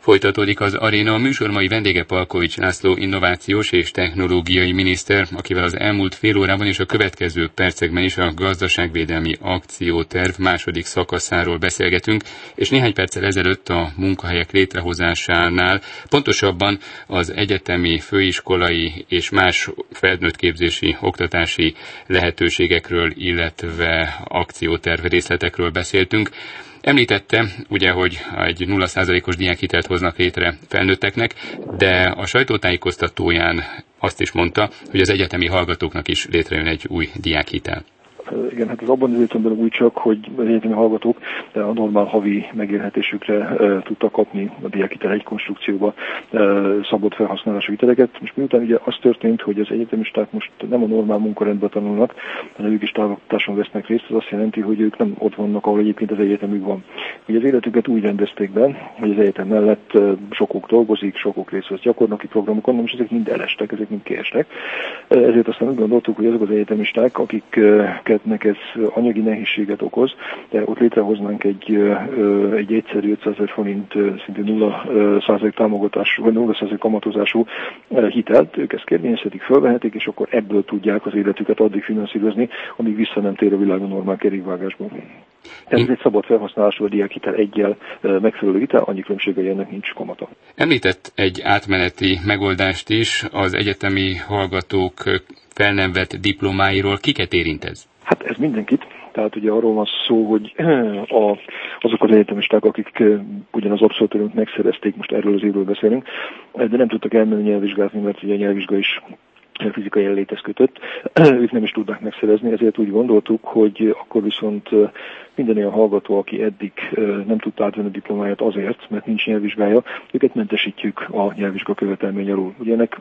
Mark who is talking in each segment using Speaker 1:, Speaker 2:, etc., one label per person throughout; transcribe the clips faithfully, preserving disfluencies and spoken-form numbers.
Speaker 1: Folytatódik az Aréna. A műsor mai vendége Palkovics László innovációs és technológiai miniszter, akivel az elmúlt fél órában és a következő percekben is a gazdaságvédelmi akcióterv második szakaszáról beszélgetünk, és néhány perccel ezelőtt a munkahelyek létrehozásánál, pontosabban az egyetemi, főiskolai és más felnőttképzési, oktatási lehetőségekről, illetve akcióterv részletekről beszéltünk. Említette, ugye, hogy egy nulla százalékos diákhitelt hoznak létre felnőtteknek, de a sajtótájékoztatóján azt is mondta, hogy az egyetemi hallgatóknak is létrejön egy új diákhitel.
Speaker 2: Igen, hát az abban az értelemben új csak, hogy az egyetemi hallgatók a normál havi megélhetésükre e, tudtak kapni a diákhitel egy konstrukcióba e, szabott felhasználású hiteleket. Most miután ugye az történt, hogy az egyetemisták most nem a normál munkarendben tanulnak, hanem ők is távoktatáson vesznek részt, az azt jelenti, hogy ők nem ott vannak, ahol egyébként az egyetemük van. Ugye az életüket úgy rendezték be, hogy az egyetem mellett sokuk dolgozik, sokuk részt vesz gyakornoki programokon, és ezek mind elestek, ezek mind kiestek. Ezért aztán úgy gondoltuk, hogy azok az egyetemisták, akik nek ez anyagi nehézséget okoz, de ott létrehoznánk egy, egy egyszerű ötszázezer forint szintén nulla százalék támogatású, vagy nulla százalék kamatozású hitelt, ők ezt kérvényezhetik, fölvehetik, és akkor ebből tudják az életüket addig finanszírozni, amíg vissza nem tér a világon normál kerékvágásból. Ez egy szabad felhasználású a diákhitel egyel megfelelő hitel, annyi különbsége ennek nincs kamata.
Speaker 1: Említett egy átmeneti megoldást is, az egyetemi hallgatók fel nem vett diplomáiról. Kiket érint ez?
Speaker 2: Hát ez mindenkit. Tehát ugye arról van szó, hogy a, azok az egyetemisták, akik ugyanaz abszolútörönt megszerezték, most erről az évről beszélünk, de nem tudtak elmenni nyelvvizsgázni, mert ugye a nyelvvizsga is fizikai jelenléthez kötött, ők nem is tudnak megszerezni, ezért úgy gondoltuk, hogy akkor viszont minden olyan hallgató, aki eddig nem tudta átvenni a diplomáját azért, mert nincs nyelvvizsgája, őket mentesítjük a nyelvvizsga követelmény alól. Ugye ennek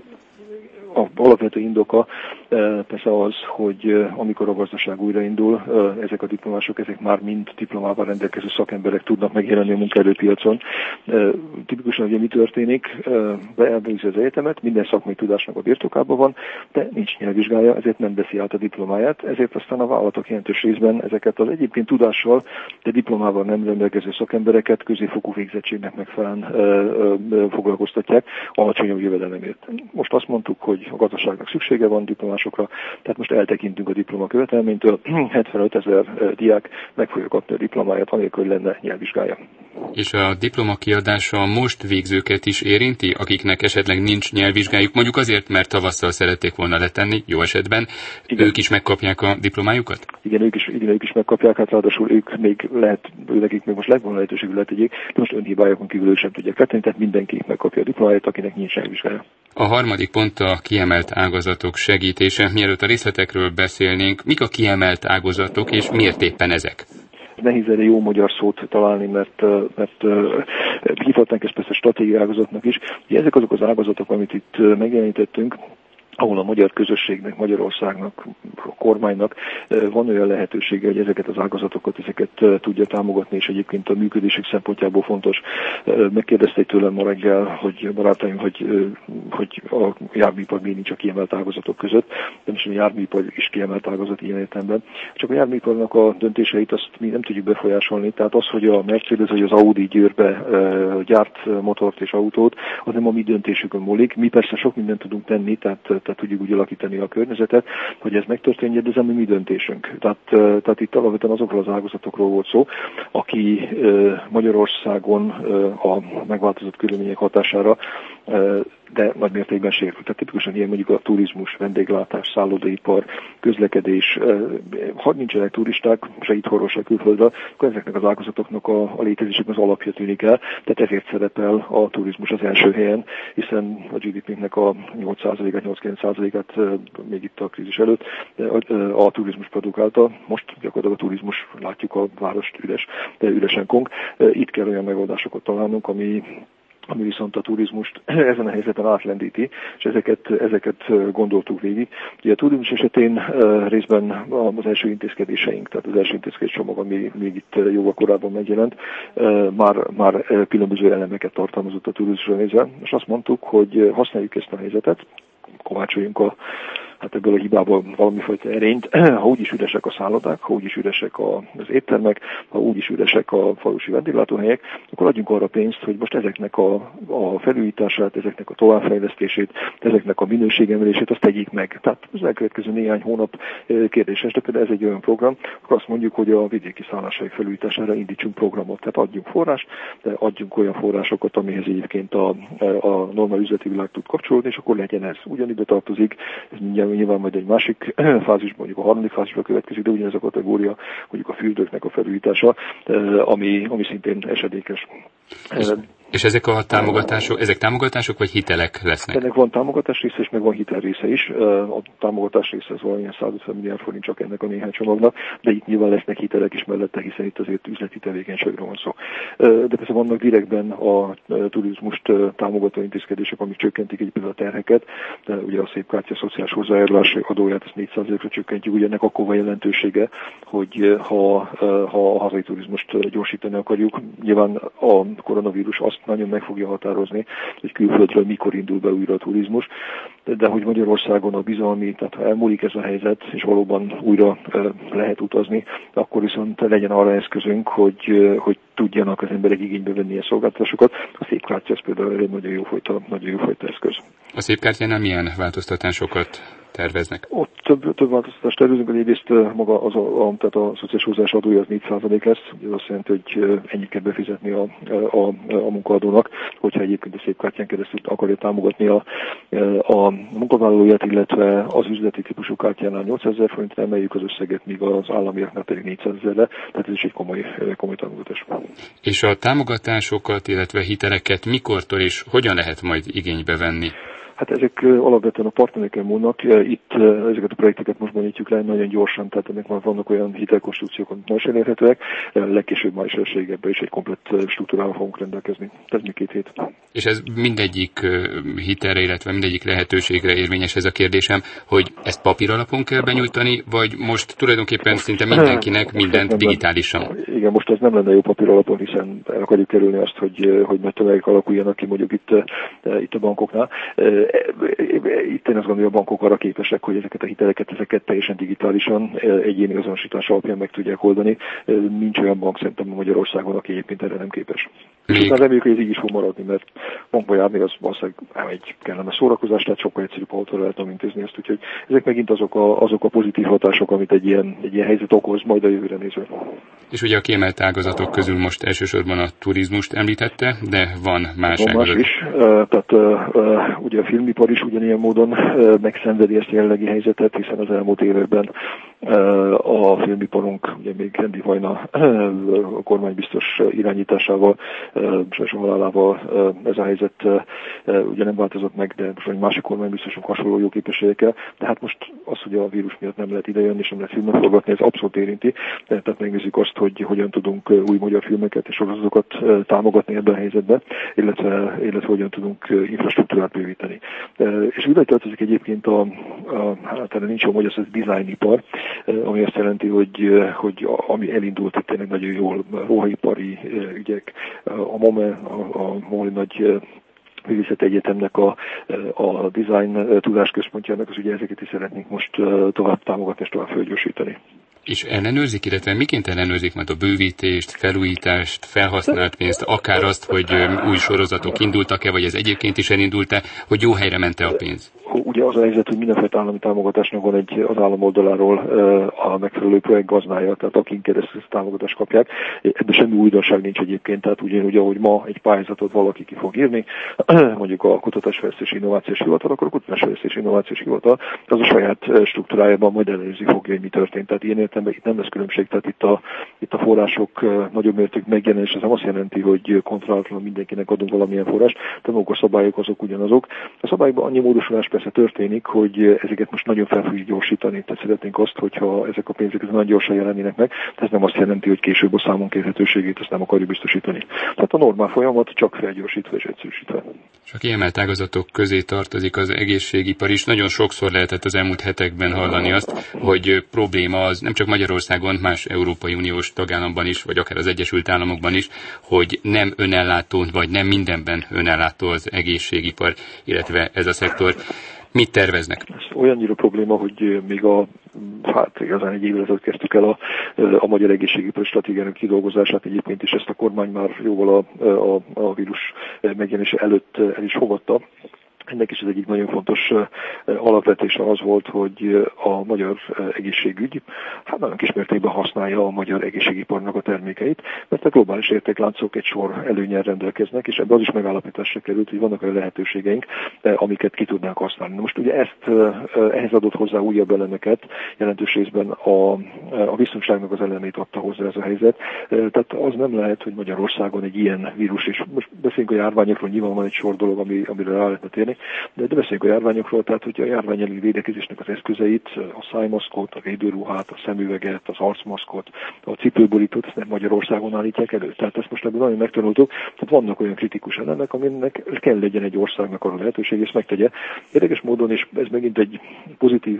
Speaker 2: a alapvető indoka persze az, hogy amikor a gazdaság újraindul, ezek a diplomások, ezek már mind diplomával rendelkező szakemberek tudnak megjelenni a munkaerőpiacon. Tipikusan ugye mi történik? Elvégzi az egyetemet, minden szakmai tudásnak a birtokában van, de nincs nyelvvizsgája, ezért nem veszi át a diplomáját, ezért aztán a vállalatok jelentős részben ezeket az egyébként tudással, de diplomával nem rendelkező szakembereket középfokú végzettségnek megfelelően foglalkoztatják alacsonyabb jövedelemért. Most azt mondtuk, hogy a gazdaságnak szüksége van diplomásokra, tehát most eltekintünk a diploma követelménytől, hetvenöt ezer diák meg fogja kapni a diplomáját, anélkül, hogy lenne nyelvvizsgája.
Speaker 1: És a diploma kiadása a most végzőket is érinti, akiknek esetleg nincs nyelvvizsgájuk, mondjuk azért, mert tavasszal szerették volna letenni, jó esetben, igen. Ők is megkapják a diplomájukat?
Speaker 2: Igen, ők is, igen, ők is megkapják, hát ráadásul ők még lehet, nekik még most legvan lehetőség, hogy letegyék, de most önhibályokon kívül ők sem tudják letenni, tehát mindenki megkapja a diplomáját, akinek nincs nyelvvizsgája.
Speaker 1: A harmadik pont a kiemelt ágazatok segítése. Mielőtt a részletekről beszélnénk, mik a kiemelt ágazatok, és miért éppen ezek?
Speaker 2: Nehéz erre jó magyar szót találni, mert, mert hívhatnánk ezt persze stratégiai ágazatnak is. Ugye ezek azok az ágazatok, amit itt megjelenítettünk, ahol a magyar közösségnek, Magyarországnak, a kormánynak van olyan lehetősége, hogy ezeket az ágazatokat, ezeket tudja támogatni, és egyébként a működésük szempontjából fontos. Megkérdezték tőlem ma reggel, hogy barátaim, hogy, hogy a járműipar miért nincs a kiemelt ágazatok között. Nem is a járműipar is kiemelt ágazat ilyen értelemben. Csak a járműiparnak a döntéseit azt mi nem tudjuk befolyásolni. Tehát az, hogy a Mercedes vagy az Audi Győrbe gyárt motort és autót, az nem a mi döntésükön múlik. Mi persze sok mindent tudunk tenni, tehát tehát tudjuk úgy alakítani a környezetet, hogy ez megtörténjen, de ez nem a mi döntésünk. Tehát, tehát itt alapvetően azokról az ágazatokról volt szó, aki Magyarországon a megváltozott körülmények hatására de nagy mértékben sérült. Tehát tipikusan ilyen mondjuk a turizmus, vendéglátás, szállodaipar, közlekedés. Ha nincsenek turisták, se itthonról, se külföldről, akkor ezeknek az ágazatoknak a, a létezésnek az alapja tűnik el. Tehát ezért szerepel a turizmus az első helyen, hiszen a gé dé pé-nek a nyolc százalékát, nyolc-kilenc százalékát még itt a krízis előtt a, a turizmus produkálta. Most gyakorlatilag a turizmus, látjuk a várost üres, de üresen kong. Itt kell olyan megoldásokat találnunk, ami ami viszont a turizmust ezen a helyzeten átlendíti, és ezeket, ezeket gondoltuk végig. Ugye a turizmus esetén részben az első intézkedéseink, tehát az első intézkedés csomag, ami még itt jóval korábban megjelent, már, már különböző elemeket tartalmazott a turizmusra nézve, és azt mondtuk, hogy használjuk ezt a helyzetet, kovácsoljunk a hát ebből a hibából valamifajta erényt, ha úgyis üresek a szállodák, ha úgyis üresek az éttermek, ha úgyis üresek a falusi vendéglátóhelyek, akkor adjunk arra pénzt, hogy most ezeknek a, a felújítását, ezeknek a továbbfejlesztését, ezeknek a minőségemelését, azt tegyék meg. Tehát az elkövetkező néhány hónap kérdéses, de például ez egy olyan program, akkor azt mondjuk, hogy a vidéki szálláshelyek felújítására indítsunk programot. Tehát adjunk forrás, de adjunk olyan forrásokat, amihez egyébként a, a normál üzleti világ tud kapcsolódni, és akkor legyen ez. Ugyanibe tartozik, ez nyilván majd egy másik fázis, mondjuk a harmadik fázisba következik, de ugyanez a kategória, mondjuk a fürdőknek a felújítása, ami, ami szintén esedékes.
Speaker 1: És, és ezek a támogatások, ezek támogatások vagy hitelek lesznek?
Speaker 2: Ennek van támogatás része, és meg van hitel része is. A támogatás része az valamilyen százötven milliárd forint csak ennek a néhány csomagnak, de itt nyilván lesznek hitelek is mellette, hiszen itt azért üzleti tevékenységről van szó. De persze vannak direktben a turizmust támogató intézkedések, amik csökkentik egyébként a terheket. De ugye a szép kártya szociális hozzájárulás adóját ezt négy százalékra csökkentjük, ugye ennek akkor van jelentősége, hogy ha, ha a hazai turizmust gyorsítani akarjuk, nyilván a koronavírus azt nagyon meg fogja határozni, hogy külföldről mikor indul be újra a turizmus, de hogy Magyarországon a bizalmi, tehát ha elmúlik ez a helyzet, és valóban újra lehet utazni, akkor viszont legyen arra eszközünk, hogy, hogy tudjanak az emberek igénybe venni ilyen szolgáltatásokat. A szép kártya ez például egy nagyon jó fajta, nagyon jó fajta eszköz.
Speaker 1: A szép kártyánál milyen változtatásokat terveznek?
Speaker 2: Ott több, több változtatást tervezünk, az egyrészt maga az a, a, tehát a szociális hozzájárulás adója az négy százalék lesz, ez azt jelenti, hogy ennyit kell befizetni a, a, a munkaadónak, hogyha egyébként a szép kártyán keresztül akarja támogatni a, a munkavállalóját, illetve az üzleti típusú kártyánál nyolcszázezer forintra emeljük az összeget, míg az államiaknál pedig négyszázezerre, tehát ez is egy komoly, komoly támogatás.
Speaker 1: És a támogatásokat, illetve hiteleket mikortól és hogyan lehet majd igénybe venni?
Speaker 2: Hát ezek alapvetően a partnereken múlnak. Itt ezeket a projekteket most bonyolítjuk le nagyon gyorsan, tehát ennek már vannak olyan hitelkonstrukciók, amik most elérhetőek. Legkésőbb május elsejében is egy komplett struktúrával fogunk rendelkezni. Ez még két hét.
Speaker 1: És ez mindegyik hitelre, illetve mindegyik lehetőségre érvényes ez a kérdésem, hogy ezt papír alapon kell benyújtani, vagy most tulajdonképpen szinte mindenkinek mindent digitálisan? Igen,
Speaker 2: most ez nem lenne jó papír alapon, hiszen el akarjuk kerülni azt, hogy, hogy nagy tömegek alakuljanak ki mondjuk itt, itt a bankoknál. Itt én azt gondolom, hogy a bankok arra képesek, hogy ezeket a hiteleket, ezeket teljesen digitálisan egyéni azonosítás alapján meg tudják oldani. Nincs olyan bank szerintem Magyarországon, aki egyébként erre nem képes. És utána reméljük, hogy ez így is fog maradni, mert bankba járni az valószínűleg egy kellemes szórakozás, tehát sokkal egyszerűbb autóra lehet intézni ezt, úgyhogy ezek megint azok a, azok a pozitív hatások, amit egy ilyen, egy ilyen helyzet okoz majd a jövőre nézve.
Speaker 1: És ugye a kiemelt ágazatok közül most elsősorban a turizmust említette, de van más
Speaker 2: van
Speaker 1: ágazat.
Speaker 2: Más is, tehát ugye a filmipar is ugyanilyen módon megszenvedi ezt a jelenlegi helyzetet, hiszen az elmúlt években a filmiparunk ugye még Hendi Vajna a kormánybiztos irányításával, és a halálával ez a helyzet ugye nem változott meg, de most egy másik kormánybiztosok hasonló jó képességekkel, de hát most az, hogy a vírus miatt nem lehet idejönni, és nem lehet filmet forgatni, ez abszolút érinti, tehát megnézzük azt, hogy hogyan tudunk új magyar filmeket és sorozatokat támogatni ebben a helyzetben, illetve, illetve hogyan tudunk infrastruktúrát bővíteni. És ide tartozik egyébként a, a hát erre nincs jó magyar, az designipar, ami azt jelenti, hogy, hogy ami elindult itt tényleg nagyon jól, ruhaipari ügyek, a MOME, a, a MOME nagy Művészeti Egyetemnek a, a design tudásközpontjának, az ugye ezeket is szeretnénk most tovább támogatni és tovább fölgyorsítani.
Speaker 1: És ellenőrzik, illetve miként ellenőrzik majd a bővítést, felújítást, felhasznált pénzt, akár azt, hogy új sorozatok indultak-e, vagy ez egyébként is elindult-e, hogy jó helyre ment-e a pénz? Ugye
Speaker 2: az a helyzet, hogy mindenféle állami támogatásnak van egy az állam oldaláról a megfelelő projekt gazdája, tehát akin keresztül ezt támogatást kapják. Ebben semmi újdonság nincs egyébként, tehát ugyanúgy, ahogy ma egy pályázatot valaki ki fog írni, mondjuk a Kutatásfejlesztési Innovációs Hivatal, akkor a Kutatásfejlesztési Innovációs Hivatal az a saját struktúrájában majd ellenőrzi fogja, hogy mi történt. Tehát ilyen értelemben itt nem lesz különbség, tehát itt a, itt a források nagyobb mértékű megjelenés, ez nem azt jelenti, hogy kontrollálatlanul mindenkinek adunk valamilyen forrást, tehát a szabályok azok ugyanazok. A szabályokban annyi módosulás persze történik, hogy ezeket most nagyon fel fogjuk gyorsítani. Tehát szeretnénk azt, hogyha ezek a pénzek nagyon gyorsan jelennének meg, ez nem azt jelenti, hogy később a számon kérhetőségét ezt nem akarjuk biztosítani. Tehát a normál folyamat csak felgyorsítva és egyszerűsítve.
Speaker 1: És a kiemelt ágazatok közé tartozik az egészségipar is. Nagyon sokszor lehetett az elmúlt hetekben hallani azt, hogy probléma az nem csak Magyarországon, más Európai Uniós tagállamban is, vagy akár az Egyesült Államokban is, hogy nem önellátó, vagy nem mindenben önellátó az egészségipar, illetve ez a szektor. Mit terveznek?
Speaker 2: Ez olyannyira probléma, hogy még a, hát igazán egy évvel ezelőtt kezdtük el a, a magyar egészségügyi stratégiának kidolgozását egyébként, és ezt a kormány már jóval a, a, a vírus megjelenése előtt el is fogadta. Ennek is az egyik nagyon fontos alapvetése az volt, hogy a magyar egészségügy hát nagyon kismértékben használja a magyar egészségiparnak a termékeit, mert a globális értékláncok egy sor előnnyel rendelkeznek, és ebben az is megállapításra került, hogy vannak olyan lehetőségeink, amiket ki tudnánk használni. Most ugye ezt ehhez adott hozzá újabb elemeket, jelentős részben a, a biztonságnak az elemét adta hozzá ez a helyzet. Tehát az nem lehet, hogy Magyarországon egy ilyen vírus, és most beszélünk a járványokról, nyilván van egy sor dolog, ami, amire rá lehetne térni, de, de beszéljünk a járványokról, tehát hogy a járvány elleni védekezésnek az eszközeit, a szájmaszkot, a védőruhát, a szemüveget, az arcmaszkot, a cipőborítót, ezt nem Magyarországon állítják elő. Tehát ezt most ebből nagyon megtanultuk. Tehát vannak olyan kritikus elemek, aminek kell legyen egy országnak arra lehetőség, és megtegye. Érdekes módon, és ez megint egy pozitív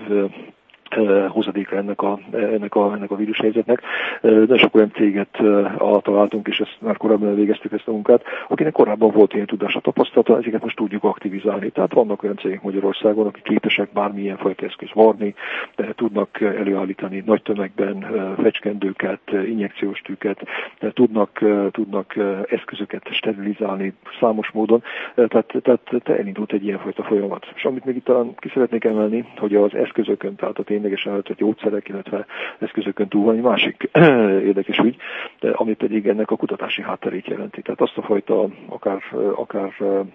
Speaker 2: hozadékra ennek a, ennek a, ennek a vírushelyzetnek. De sok olyan céget találtunk, és ezt már korábban elvégeztük ezt a munkát, akinek korábban volt ilyen tudása, tapasztalata, ezeket most tudjuk aktivizálni. Tehát vannak olyan cégek Magyarországon, akik képesek bármilyen fajta eszköz varni, tudnak előállítani nagy tömegben fecskendőket, injekciós tűket, tudnak, tudnak eszközöket sterilizálni számos módon. Tehát, tehát elindult egy ilyenfajta folyamat. És amit még itt talán ki szeretnék emelni, hogy az eszközökön, tehát a ténylegesen eltött gyógyszerek, illetve eszközökön túl van egy másik érdekes ügy, ami pedig ennek a kutatási hátterét jelenti. Tehát azt a fajta akár, akár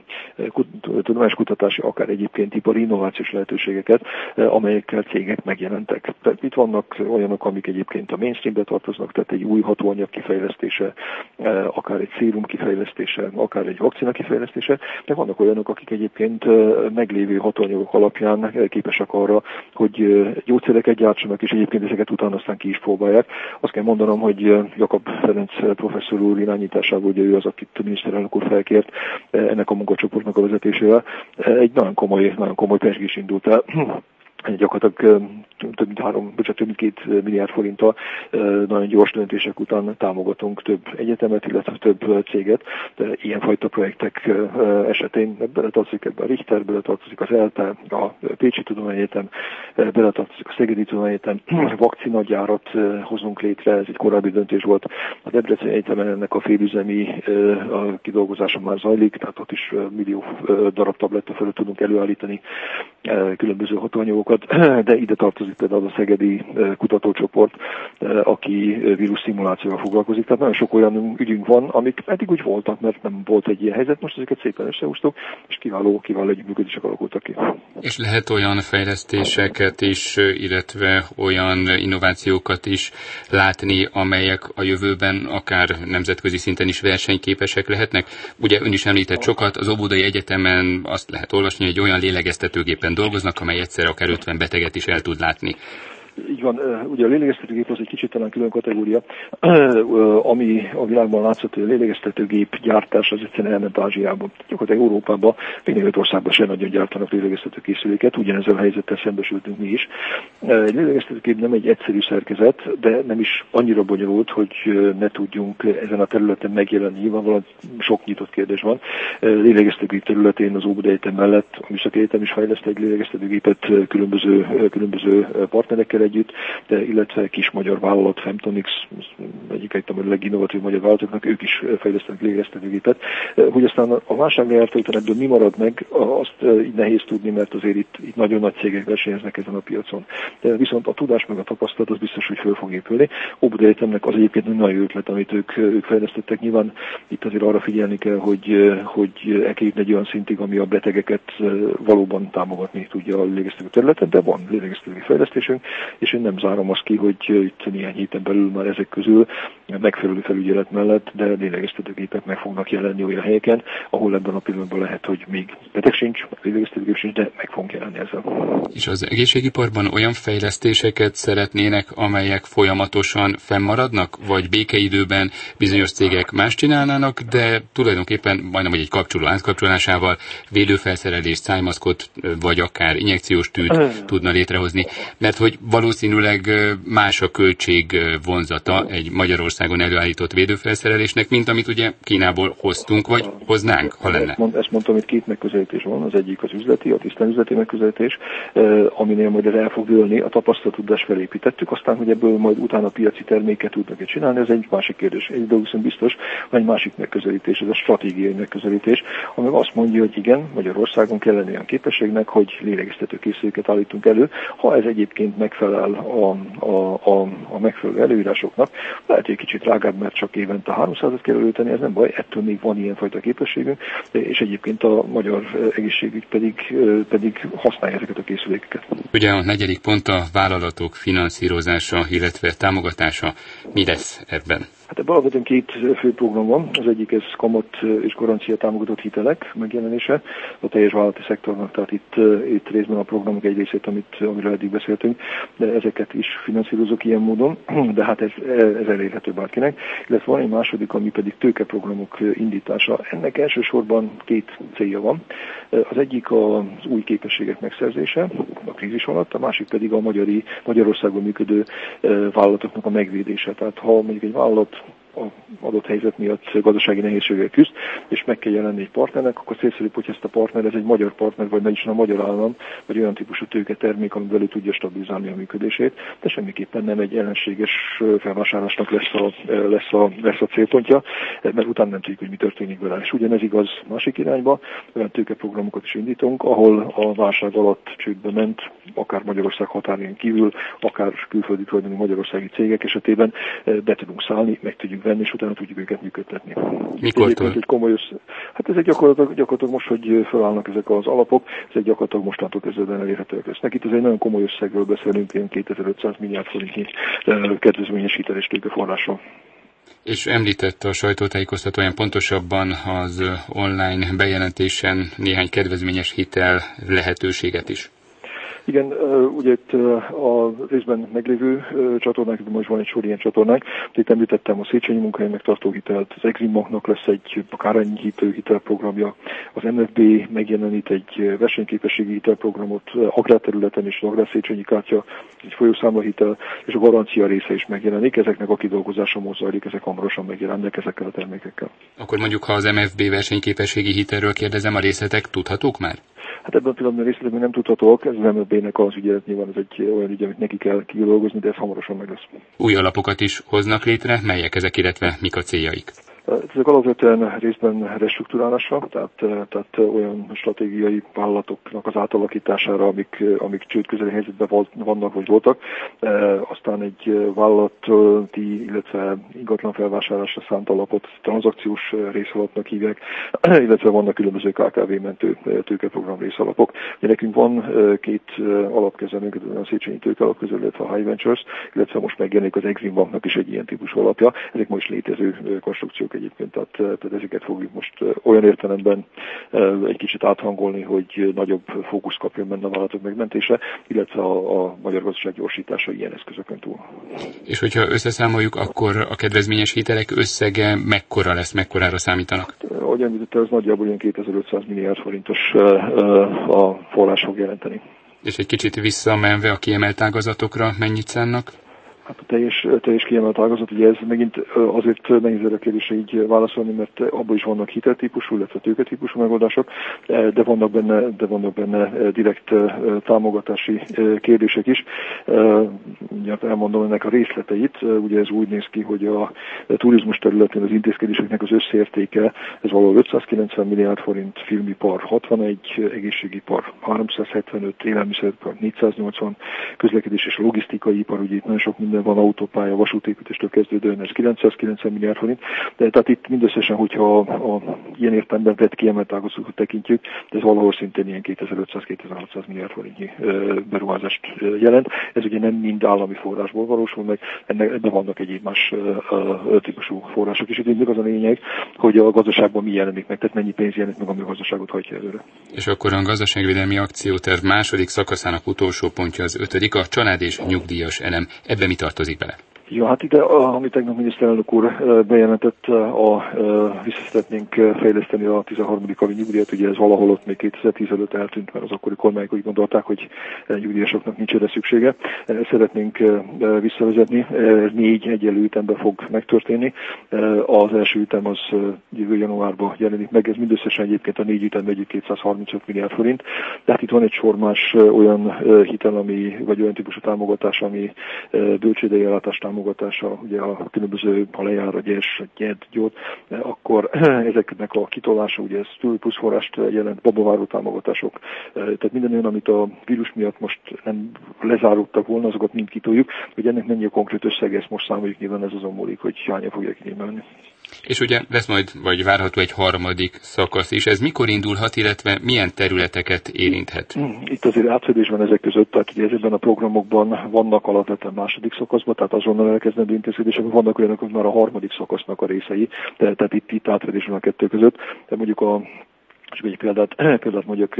Speaker 2: tudományos kutatási, akár egyébként ipari innovációs lehetőségeket, amelyekkel cégek megjelentek. Tehát itt vannak olyanok, amik egyébként a mainstreambe tartoznak, tehát egy új hatóanyag kifejlesztése, akár egy szérum kifejlesztése, akár egy vakcina kifejlesztése, de vannak olyanok, akik egyébként meglévő hatóanyagok alapján képesek arra, hogy gyógyszereket gyártsanak, és egyébként ezeket utána aztán ki is próbálják. Azt kell mondanom, hogy Jakab Ferenc professzor úr irányításában, ugye ő az, akit a miniszterelnök úr felkért ennek a munkacsoportnak a vezetésével, egy nagyon komoly, nagyon komoly pezsgés indult el. Gyakorlatilag több mint három, bocsánat, több mint két milliárd forinttal nagyon gyors döntések után támogatunk több egyetemet, illetve több céget. De ilyenfajta projektek esetén beletartozik ebbe a Richter, beletartozik az ELTE, a Pécsi Tudományegyetem, beletartozik a Szegedi Tudományegyetem, vakcinagyárat hozunk létre, ez egy korábbi döntés volt. A Debreceni Egyetemen ennek a félüzemi kidolgozása már zajlik, tehát ott is millió darab tabletta fölött tudunk előállítani különböző hatóanyagokat, de ide tartozik például a szegedi kutatócsoport, aki vírusszimulációval foglalkozik. Tehát nagyon sok olyan ügyünk van, amik eddig úgy voltak, mert nem volt egy ilyen helyzet, most ezeket szépen összehúztuk, és kiváló, kiváló együttműködések alakultak ki.
Speaker 1: És lehet olyan fejlesztéseket is, illetve olyan innovációkat is látni, amelyek a jövőben akár nemzetközi szinten is versenyképesek lehetnek? Ugye ön is említett sokat, az Óbudai Egyetemen azt lehet olvasni, hogy olyan lélegeztetőgépen dolgoznak, amely egyszer akár ötven beteget is el tud látni.
Speaker 2: Így van, ugye a lélegeztetőgép az egy kicsit talán külön kategória, ami a világban látszott, hogy a lélegeztetőgép gyártás az egyszerűen elment Ázsiába. Gyakorlatilag Európában, még négy országban sem nagyon gyártanak lélegeztetőkészüléket, ugyanezzel a helyzettel szembesültünk mi is. Egy lélegeztetőgép nem egy egyszerű szerkezet, de nem is annyira bonyolult, hogy ne tudjunk ezen a területen megjelenni. Nyilvánvalóan sok nyitott kérdés van. Lélegeztetőgép területén az Óbudai Egyetem mellett a Műszaki Egyetem is fejleszt egy lélegeztetőgépet különböző, különböző partnerekkel együtt, de illetve kis magyar vállalat, Femtonix, egyik egy a leginnovatív magyar vállalatoknak, ők is fejlesztenek lélegeztetőgépet. Hogy aztán a válság lejárt után ebből mi marad meg, azt így nehéz tudni, mert azért itt, itt nagyon nagy cégek versenyeznek ezen a piacon. De viszont a tudás meg a tapasztalat az biztos, hogy föl fog épülni. Óbudai Egyetemnek az egyébként egy nagy ötlet, amit ők, ők fejlesztettek. Nyilván itt azért arra figyelni kell, hogy, hogy elkerüljön egy olyan szintig, ami a betegeket valóban támogatni tudja a lélegeztető területen, de van lélegeztető fejlesztésünk, és én nem zárom azt ki, hogy itt néhány héten belül már ezek közül megfelelő felügyelet mellett, de lélegeztetőgépek meg fognak jelenni olyan helyeken, ahol ebben a pillanatban lehet, hogy még beteg sincs, lélegeztetőgép sincs, de meg fogunk jelenni ezzel.
Speaker 1: És az egészségiparban olyan fejlesztéseket szeretnének, amelyek folyamatosan fennmaradnak, vagy békeidőben bizonyos cégek más csinálnának, de tulajdonképpen majdnem, hogy egy kapcsoló átkapcsolásával védőfelszerelést, szájmaszkot, vagy akár injekciós tűt tudna létrehozni, mert hogy valószínűleg más a költség vonzata egy Magyarország Magyarországon előállított védőfelszerelésnek, mint amit ugye Kínából hoztunk, vagy hoznánk, ha lenne.
Speaker 2: Ezt, mond, ezt mondtam, hogy két megközelítés van. Az egyik az üzleti, a tisztán üzleti megközelítés, aminél majd ez el fog dőlni, a tapasztalat tudást felépítettük, aztán, hogy ebből majd utána piaci terméket tudnak csinálni, ez egy másik kérdés. Egy dolog viszont biztos, van egy másik megközelítés, ez a stratégiai megközelítés, ami azt mondja, hogy igen, Magyarországon kellene olyan képességnek, hogy lélegeztető készüléket állítunk elő, ha ez egyébként megfelel a, a, a, a megfelelő előírásoknak. Lehet, hogy egy kicsit drágább, mert csak évente háromszázat kell előteni, ez nem baj, ettől még van ilyenfajta képességünk, és egyébként a magyar egészségügy pedig, pedig használja ezeket a készülékeket.
Speaker 1: Ugye a negyedik pont a vállalatok finanszírozása, illetve támogatása. Mi lesz ebben?
Speaker 2: Hát ebben alapvetően két fő program van. Az egyik ez kamat és garancia támogatott hitelek megjelenése a teljes vállalati szektornak, tehát itt, itt részben a programok egy részét, amit, amiről eddig beszéltünk, de ezeket is finanszírozok ilyen módon, de hát ez, ez elérhető bárkinek. Illetve van egy második, ami pedig tőkeprogramok indítása. Ennek elsősorban két célja van. Az egyik az új képességek megszerzése a krízis alatt, a másik pedig a magyari, Magyarországon működő vállalatoknak a megvédése. Tehát ha mondjuk egy vállalat a adott helyzet miatt gazdasági nehézségekkel küzd, és meg kell jelenni egy partnernek, akkor célszerűbb, hogy ezt a partner, ez egy magyar partner, vagy megint a magyar állam, vagy olyan típusú tőketermék, amivel ő tudja stabilizálni a működését, de semmiképpen nem egy ellenséges felvásárlásnak lesz a, lesz a, lesz a célpontja, mert utána nem tudjuk, hogy mi történik vele. És ugyanez igaz másik irányba, olyan tőkeprogramokat is indítunk, ahol a válság alatt csődbe ment, akár Magyarország határén kívül, akár külföldi tulajdonú magyarországi cégek esetében be tudunk szállni, meg tudjuk venni, és utána tudjuk őket működtetni.
Speaker 1: Mikortól?
Speaker 2: Egy komoly össze... Hát ezek gyakorlatilag, gyakorlatilag most, hogy felállnak ezek az alapok, ezek gyakorlatilag mostantól kezdődően elérhetőek lesznek. Itt ez egy nagyon komoly összegről beszélünk, ilyen kétezer-ötszáz milliárd forintnyi kedvezményes hitel és tőkeforrásról.
Speaker 1: És említette a sajtótájékoztatóján pontosabban az online bejelentésen néhány kedvezményes hitel lehetőséget is.
Speaker 2: Igen, ugye itt a részben meglévő csatornák, de most van egy sor ilyen csatornák. Itt említettem a Széchenyi munkahely megtartó hitelt, az Exim Banknak lesz egy kárányhitő hitelprogramja, az em ef bé megjelenít egy versenyképességi hitelprogramot agrárterületen és az Agrár Széchenyi kártya, egy folyószámlahitel, és a garancia része is megjelenik. Ezeknek a kidolgozása most zajlik, ezek hamarosan megjelennek ezekkel a termékekkel.
Speaker 1: Akkor mondjuk, ha az em ef bé versenyképességi hitelről kérdezem, a részletek tudhatók már?
Speaker 2: Hát ebben a pillanatban részletek még nem tudhatóak, ez az em ef bé-nek az ügyelet, nyilván ez egy olyan ügy, amit neki kell kidolgozni, de ez hamarosan meg lesz.
Speaker 1: Új alapokat is hoznak létre, melyek ezek, illetve mik a céljaik?
Speaker 2: Ezek alapvetően részben restruktúrálásra, tehát, tehát olyan stratégiai vállalatoknak az átalakítására, amik, amik csődközeli helyzetben vannak, vagy voltak. E, aztán egy vállalati, illetve ingatlan felvásárlásra szánt alapot tranzakciós részalapnak hívják, illetve vannak különböző ká ká vé-mentő tőkeprogram részalapok. Ugye nekünk van két alapkezelőnk, a Széchenyi tőkealap közül, illetve a High Ventures, illetve most megjelenik az Exim Banknak is egy ilyen típusú alapja. Ezek most létező konstrukciók egyébként, tehát, tehát ezeket fogjuk most olyan értelemben egy kicsit áthangolni, hogy nagyobb fókusz kapjon benne a vállalatok megmentése, illetve a, a magyar gazdaság gyorsítása ilyen eszközökön túl.
Speaker 1: És hogyha összeszámoljuk, akkor a kedvezményes hitelek összege mekkora lesz, mekkorára számítanak?
Speaker 2: Hát, ahogy említette, az nagyjából ilyen kétezer-ötszáz milliárd forintos a forrás fog jelenteni.
Speaker 1: És egy kicsit visszamenve a kiemelt ágazatokra mennyit szánnak?
Speaker 2: Hát a teljes, teljes kiemelt ágazat, ugye ez megint azért nehéz erre a kérdésre így válaszolni, mert abban is vannak hiteltípusú, illetve tőketípusú megoldások, de vannak benne, de vannak benne direkt támogatási kérdések is. Mindjárt elmondom ennek a részleteit. Ugye ez úgy néz ki, hogy a turizmus területén az intézkedéseknek az összértéke, ez valahol ötszázkilencven milliárd forint, filmipar hatvanegy, egészségipar háromszázhetvenöt, élelmiszeripar négyszáznyolcvan, közlekedés és logisztikai ipar, ugye itt nagyon sok minden van, autópálya, vasútépítéstől kezdődően, ez kilencszázkilencven milliárd forint. De, tehát itt mindösszesen, hogyha a, a ilyen értelemben vett kiemelt ágazatot tekintjük, de ez valahol szintén ilyen kétezer-ötszáz-kétezer-hatszáz milliárd forintnyi beruházást jelent. Ez ugye nem mind állami forrásból valósul meg, ennek, ebben vannak egyéb más típusú források is. Itt mindig az a lényeg, hogy a gazdaságban mi jelenik meg, tehát mennyi pénz jelenik meg, ami a gazdaságot hajtja előre.
Speaker 1: És akkor a gazdaságvédelmi akcióterv második szakaszának utolsó pontja az ötödik, a család és nyugdíjas elem. Ebben mi tartozik bele?
Speaker 2: Ja, hát ide, amit tegnap miniszterelnök úr bejelentett, a, a, vissza szeretnénk fejleszteni a tizenharmadik havi nyugdíjat, ugye ez valahol ott még kétezer-tíz előtt eltűnt, mert az akkori kormányok úgy gondolták, hogy nyugdíjasoknak nincs erre szüksége. Szeretnénk visszavezetni, ez négy egyenlő ütemben fog megtörténni. Az első ütem az jövő januárban jelenik meg, ez mindösszesen egyébként a négy ütem együtt kétszázharmincöt milliárd forint. Tehát itt van egy sor más olyan hitel, ami, vagy olyan típusú támogatás, ami bölcsődei ellátás támogatása, ugye a különböző, ha lejár a gyers, a gyed, gyót, akkor ezeknek a kitolása, ugye ez plusz forrást jelent, babaváró támogatások, tehát minden olyan, amit a vírus miatt most nem lezárultak volna, azokat mind kitoljuk, hogy ennek mennyi a konkrét összege, ezt most számoljuk, nyilván ez azon múlik, hogy hányan fogják kinyilvánulni.
Speaker 1: És ugye lesz majd, vagy várható egy harmadik szakasz is. Ez mikor indulhat, illetve milyen területeket érinthet?
Speaker 2: Itt azért átfedés van ezek között, tehát ugye ezekben a programokban vannak alapvetően második szakaszban, tehát azonnal elkezdendő intézkedések, vannak olyanok, hogy már a harmadik szakasznak a részei, tehát itt, itt átfedés van a kettő között. De mondjuk a, és egy példát, példát mondjuk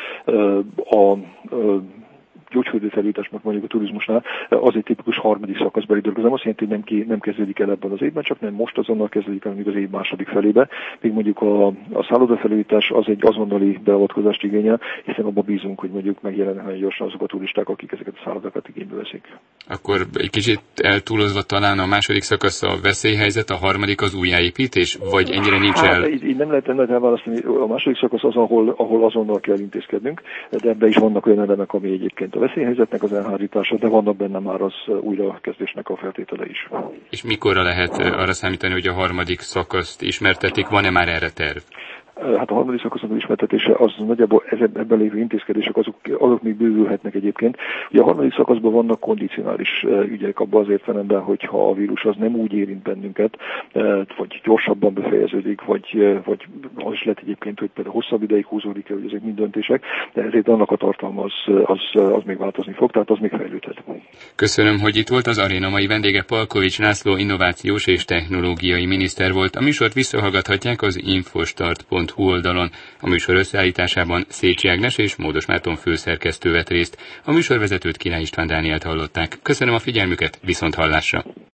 Speaker 2: a, a, a gyógyfürdőfelújítás, mondjuk a turizmusnál, az egy tipikus harmadik szakaszbeli dolog. Ez nem azt jelenti, hogy nem, ki, nem kezdődik el ebben az évben, csak nem most azonnal kezdődik el, mondjuk az év második felébe. Még mondjuk a, a szállodafelújítás az egy azonnali beavatkozást igényel, hiszen abban bízunk, hogy mondjuk megjelennek nagyon gyorsan azok a turisták, akik ezeket a szállodákat igénybe veszik.
Speaker 1: Akkor egy kicsit eltúlozva talán a második szakasz a veszélyhelyzet, a harmadik az újjáépítés, vagy ennyire nincs el?
Speaker 2: Hát, így, így nem lehet, nem lehet elválasztani. A második szakasz az, ahol, ahol azonnal kell intézkednünk, de ebben is vannak olyan elemek, ami egyébként a veszélyhelyzetnek az elhárítása, de vannak benne már az újrakezdésnek a feltétele is. És
Speaker 1: mikorra lehet arra számítani, hogy a harmadik szakaszt ismertetik? Van-e már erre terv?
Speaker 2: Hát a harmadik szakasznak ismertetése az nagyjából ebben lévő intézkedések, azok, azok még bővülhetnek egyébként. Ugye a harmadik szakaszban vannak kondicionális ügyek abban az értelemben, hogyha a vírus az nem úgy érint bennünket, vagy gyorsabban befejeződik, vagy, vagy az is lehet egyébként, hogy például hosszabb ideig húzódik el, hogy ezek mind döntések, de ezért annak a tartalma az, az, az még változni fog, tehát az még fejlődhet.
Speaker 1: Köszönöm, hogy itt volt. Az aréna mai vendége Palkovics László innovációs és technológiai miniszter volt. A műsort visszahallgathatják az infostart pont hu oldalon. A műsor összeállításában Szécsi Ágnes és Módos Márton főszerkesztő vett részt. A műsorvezetőt Király István Dánielt hallották. Köszönöm a figyelmüket, viszont hallásra!